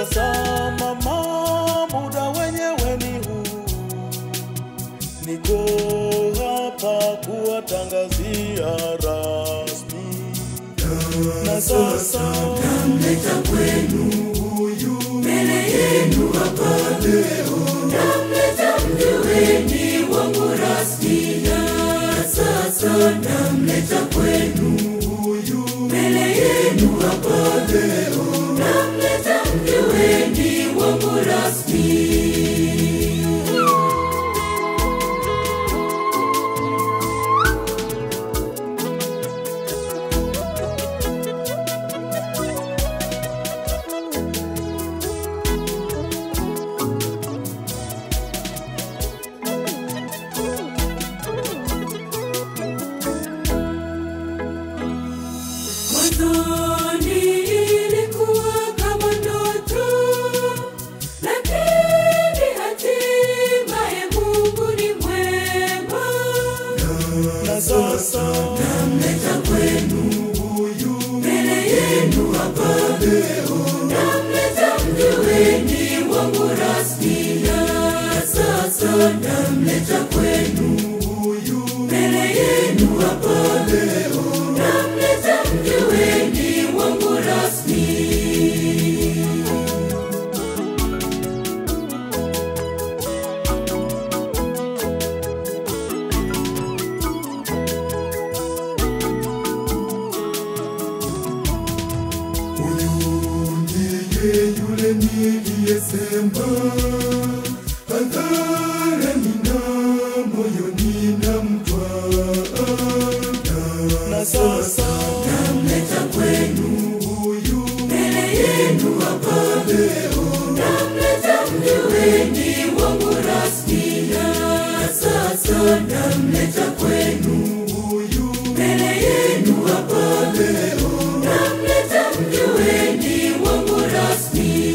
Sasa mama, muda wenyewe ni huu, niko hapa kuwatangazia rasmi. Na sasa namleta kwenu huyu mbele yenu hapa leo, namleta mgeni wangu rasmi. Na sasa namleta kwenu huyu mbele yenu hapa leo, namleta mgeni wangu rasmi. Mwanzoni ilikuwa kama ndoto, lakini hatimaye Mungu ni mwema. na sasa Namleta kwenu huyu mbele yenu hapa leo, namleta mgeni wangu rasmi. Na sasa namleta kwenu huyu mbele yenu hapa leo, namleta mgeni wangu rasmi. Huyu ndiye yule niliyesema hadharani na moyoni namtwaa. na sasa Namleta kwenu huyu mbele yenu hapa leo, namleta mgeni wangu rasmi. Na sasa namleta kwenu huyu mbele yenu hapa leo, namleta mgeni wangu rasmi.